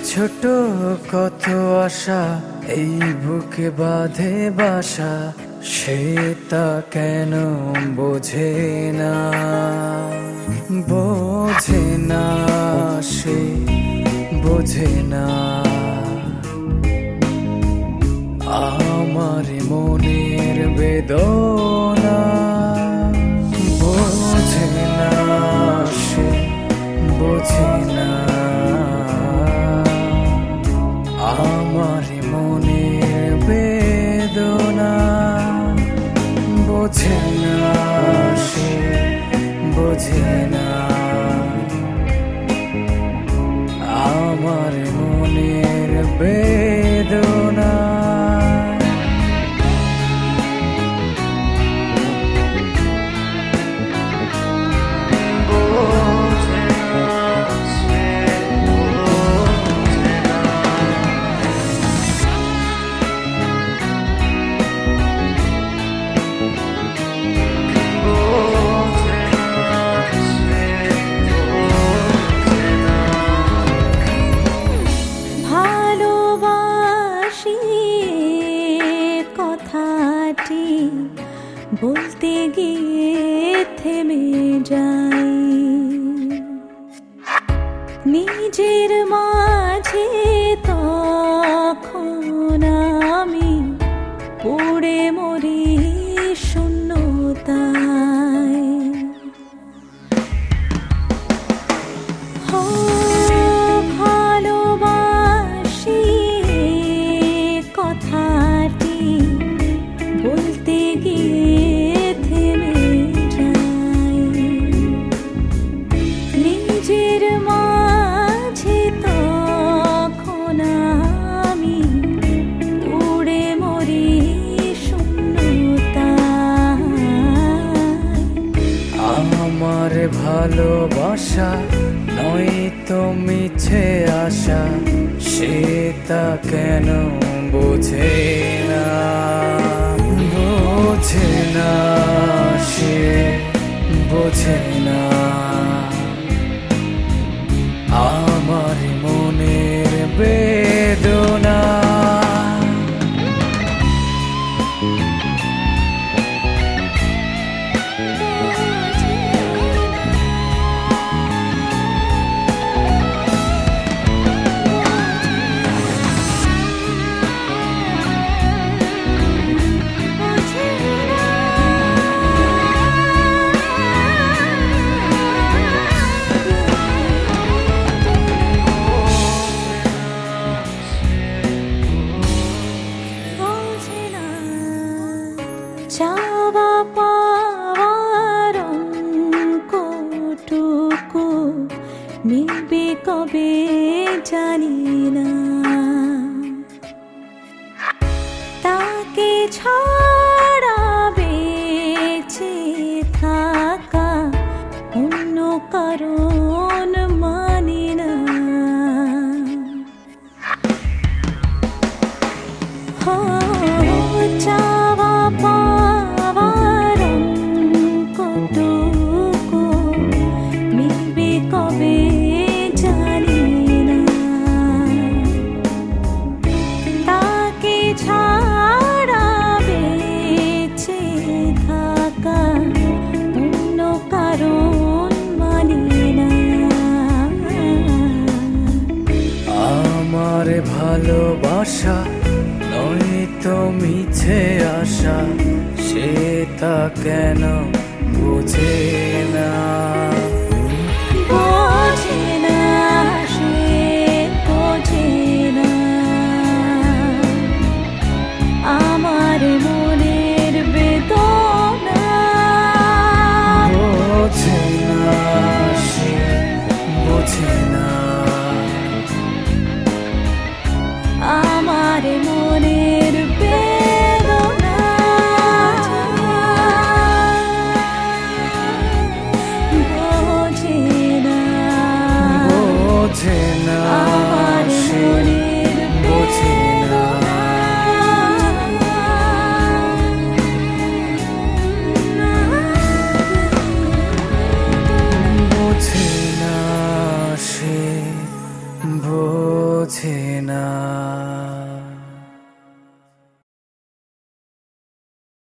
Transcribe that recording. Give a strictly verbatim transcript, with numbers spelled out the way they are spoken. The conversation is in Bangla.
ছোট কত আশা এই বুকে বাঁধে বাসা, সে তা কেন বোঝে না, বোঝে না, সে বোঝে না। আমার মনের বেদনা বোঝে না, সে বোঝে না। আমার মনের বেদনা বোঝে না, সে বোঝে না। আমার মনের বেদনা বলতে গিয়ে থেমে যাই, নিজের মাঝে তখন আমি পড়ে মরি শূন্যতায়। ভালোবাসি কথাটি বলতে গিয়ে নিজের মাঝে তখন আমি উড়ে মরি শূন্যতায়। আমার ভালোবাসা নয় তো মিছে আশা, সে তা কেন বোঝে না, বোঝে না, সে বোঝে না। আমার মনের বেদনা চাওয়া পাওয়ার অঙ্কটুকু মিলবে কবে জানি না, তাকে ছাড়া বেঁচে থাকা অন্য কারণ মানি না। চাওয়া পাওয়ার অঙ্কটুকু মিলবে কবে জানি না, তাকে ছাড়া বেঁচে থাকা অন্য কারণ মানি না। আমার ভালোবাসা নয় তো মিছে আশা, সে তা কেন বোঝে না।